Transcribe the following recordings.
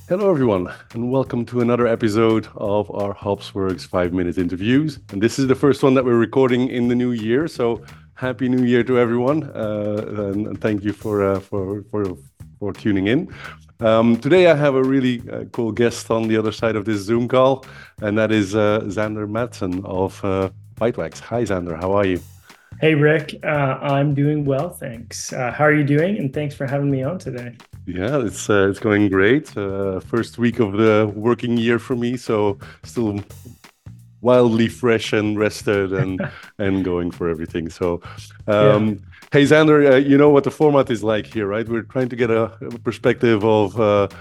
Hello, everyone, and welcome to another episode of our HopsWorks 5 minute interviews. And this is the first one that we're recording in the new year. So, happy New Year to everyone, and thank you for tuning in. Today, I have a really cool guest on the other side of this Zoom call, and that is Xander Madsen of Bytewax. Hi, Xander. How are you? Hey Rick, I'm doing well, thanks. How are you doing? And thanks for having me on today. Yeah, it's going great. First week of the working year for me, so still wildly fresh and rested and going for everything. So, Yeah, hey Xander, you know what the format is like here, right? We're trying to get a perspective of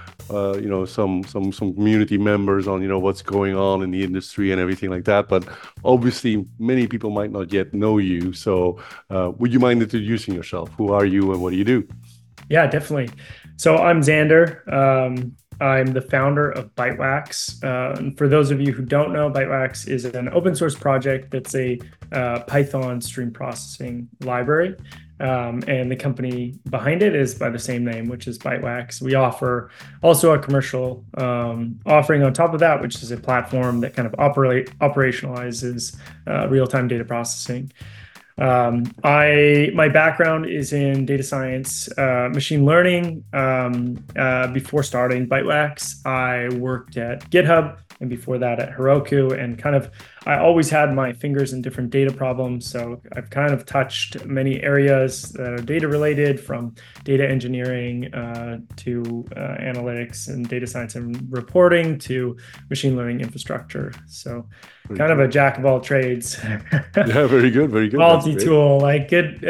some community members on what's going on in the industry and everything like that. But obviously, many people might not yet know you. So, would you mind introducing yourself? Who are you and what do you do? yeah, definitely. So I'm Xander. I'm the founder of Bytewax. And for those of you who don't know, Bytewax is an open source project that's a Python stream processing library. And the company behind it is by the same name, which is Bytewax. We offer also a commercial offering on top of that, which is a platform that kind of operationalizes real-time data processing. My background is in data science, machine learning. Before starting Bytewax, I worked at GitHub, and before that at Heroku, and I always had my fingers in different data problems. So I've kind of touched many areas that are data related, from data engineering to analytics and data science and reporting to machine learning infrastructure. So Very kind of a cool. jack of all trades. Yeah, very good, very good. That's great. Multi-tool, like good,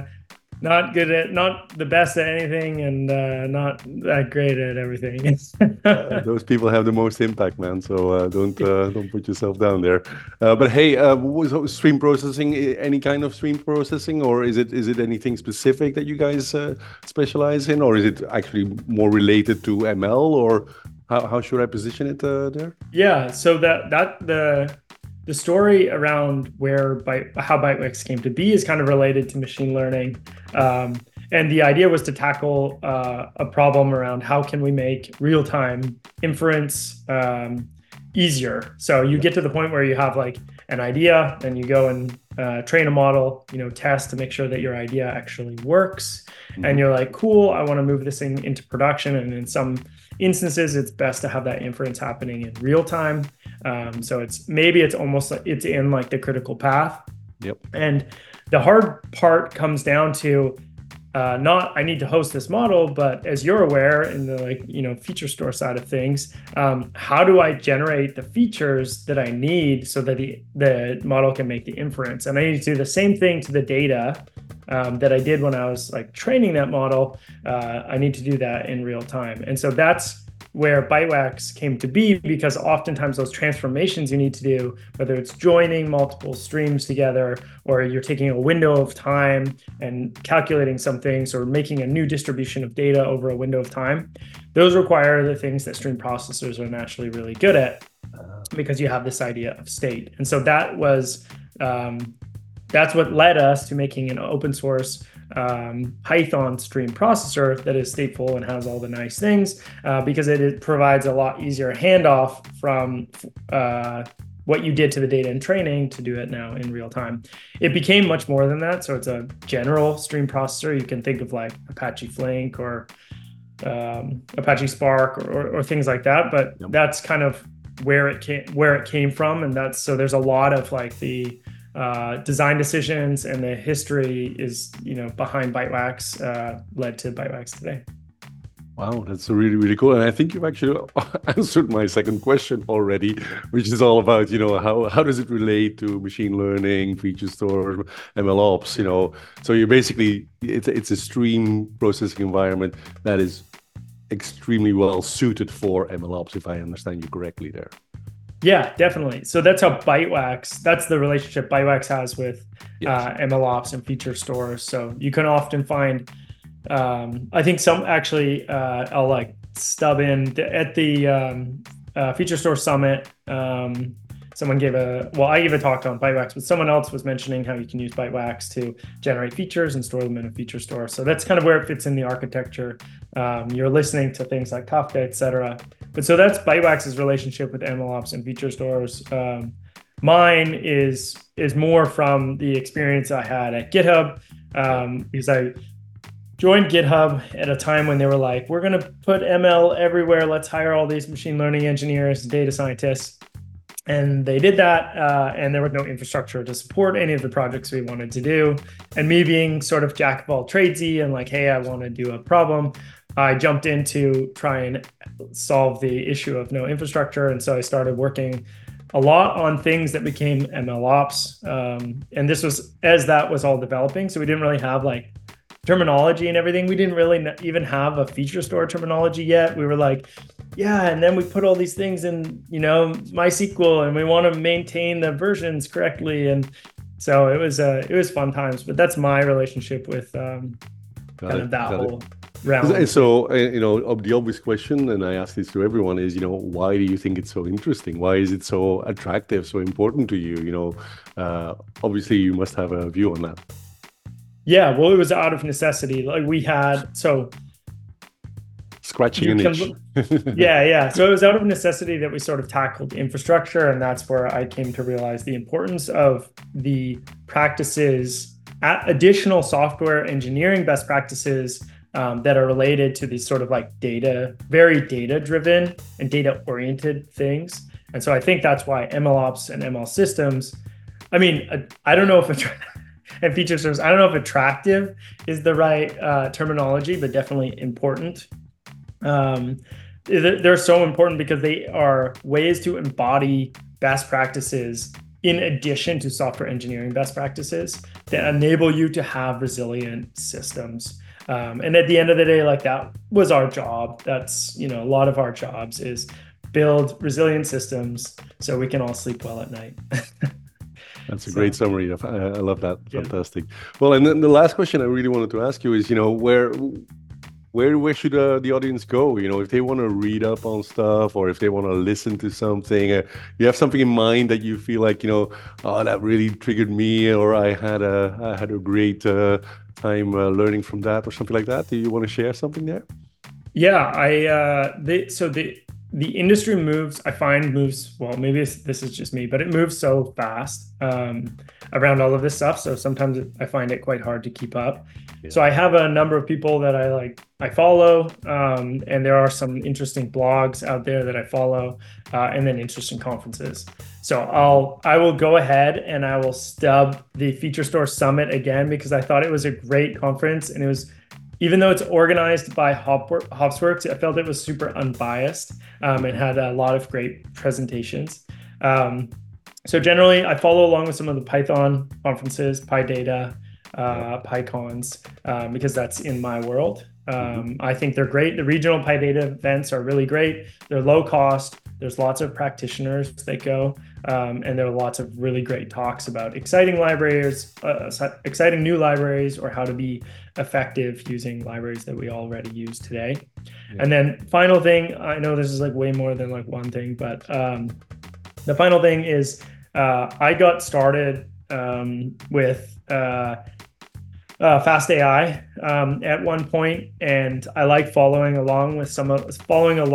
not the best at anything, and not that great at everything. Those people have the most impact, man. So don't put yourself down there. But hey, was stream processing any kind of stream processing, or is it anything specific that you guys specialize in, or is it actually more related to ML, or how should I position it there? Yeah, so the story around how Bytewex came to be is kind of related to machine learning. And the idea was to tackle a problem around how can we make real-time inference easier. So you Yep. get to the point where you have like an idea, and you go and train a model, test to make sure that your idea actually works. And Hmm. you're like, cool, I want to move this thing into production. And in some instances, it's best to have that inference happening in real time. So it's almost like it's in like the critical path. Yep. And the hard part comes down to not I need to host this model, but as you're aware in the feature store side of things, how do I generate the features that I need so that the model can make the inference? And I need to do the same thing to the data that I did when I was like training that model. I need to do that in real time, and so that's where Bytewax came to be, because oftentimes those transformations you need to do, whether it's joining multiple streams together, or you're taking a window of time and calculating some things, or making a new distribution of data over a window of time, those require the things that stream processors are naturally really good at, because you have this idea of state. And so that's what led us to making an open source Python stream processor that is stateful and has all the nice things, because it provides a lot easier handoff from what you did to the data in training to do it now in real time. It became much more than that. So it's a general stream processor. You can think of like Apache Flink or Apache Spark, or things like that. But Yep. that's kind of where it came from, and so there's a lot of like the design decisions, and the history is behind Bytewax, led to Bytewax today. Wow, that's really, really cool. And I think you've actually answered my second question already, which is all about, how does it relate to machine learning, feature store, ML ops, So you're basically, it's a stream processing environment that is extremely well suited for ML ops, if I understand you correctly there. Yeah, definitely. So that's the relationship Bytewax has with Yes. MLOps and feature stores. So you can often find, I think some actually, I'll like stub in at the feature store summit. Someone I gave a talk on Bytewax, but someone else was mentioning how you can use Bytewax to generate features and store them in a feature store. So that's kind of where it fits in the architecture. You're listening to things like Kafka, et cetera. But so that's Bytewax's relationship with MLOps and feature stores. Mine is more from the experience I had at GitHub, because I joined GitHub at a time when they were like, we're going to put ML everywhere. Let's hire all these machine learning engineers, data scientists. And they did that, and there was no infrastructure to support any of the projects we wanted to do. And me being sort of jack of all tradesy and like, hey, I want to do a problem, I jumped in to try and solve the issue of no infrastructure. And so I started working a lot on things that became MLOps. And this was as that was all developing. So we didn't really have like terminology and everything. We didn't really even have a feature store terminology yet. We were like, yeah, and then we put all these things in, MySQL, and we want to maintain the versions correctly. And so it was fun times. But that's my relationship with kind of that whole realm. So, the obvious question, and I ask this to everyone, is, why do you think it's so interesting? Why is it so attractive, so important to you? Obviously, you must have a view on that. Yeah, well, it was out of necessity. Like we had, so scratching an itch. Yeah. So it was out of necessity that we sort of tackled infrastructure, and that's where I came to realize the importance of the practices, additional software engineering best practices that are related to these sort of like very data-driven and data-oriented things. And so I think that's why MLOps and ML systems, I mean, I don't know if and feature stores, I don't know if attractive is the right terminology, but definitely important. They're so important because they are ways to embody best practices in addition to software engineering best practices that enable you to have resilient systems. And at the end of the day, like that was our job. That's, a lot of our jobs is build resilient systems so we can all sleep well at night. That's a great summary. I love that. Yeah. Fantastic. Well, and then the last question I really wanted to ask you is, where should the audience go? If they want to read up on stuff, or if they want to listen to something, you have something in mind that you feel like, oh, that really triggered me, or I had a great time learning from that, or something like that. Do you want to share something there? Yeah, the industry moves, well, maybe this is just me, but it moves so fast around all of this stuff. So sometimes I find it quite hard to keep up. Yeah. So I have a number of people that I follow, and there are some interesting blogs out there that I follow, and then interesting conferences. So I will go ahead and I will stub the Feature Store Summit again, because I thought it was a great conference, and it was, even though it's organized by Hopsworks, I felt it was super unbiased and had a lot of great presentations. So generally, I follow along with some of the Python conferences, PyData, PyCons, because that's in my world. I think they're great. The regional PyData events are really great. They're low cost. There's lots of practitioners that go, and there are lots of really great talks about exciting libraries, exciting new libraries, or how to be effective using libraries that we already use today. Yeah. And then final thing, I know this is like way more than like one thing, but the final thing is I got started with Fast AI at one point, and I like following some of the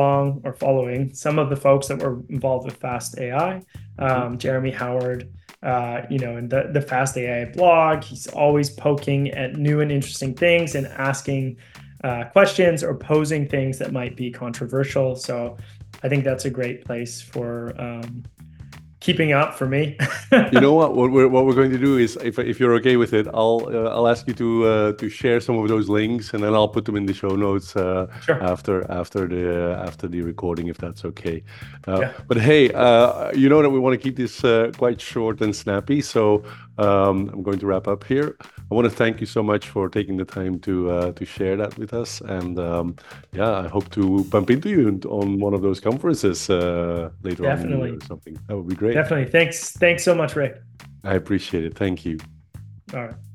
folks that were involved with Fast AI, Jeremy Howard, and the Fast AI blog. He's always poking at new and interesting things and asking questions or posing things that might be controversial. So I think that's a great place for keeping up for me. You know what we're going to do is, if you're okay with it, I'll ask you to share some of those links, and then I'll put them in the show notes sure. after the recording, if that's okay. Yeah. But hey, you know that we want to keep this quite short and snappy, so I'm going to wrap up here. I want to thank you so much for taking the time to share that with us, and I hope to bump into you on one of those conferences later Definitely. on or something. That would be great. Definitely. Thanks so much, Rick. I appreciate it. Thank you. All right.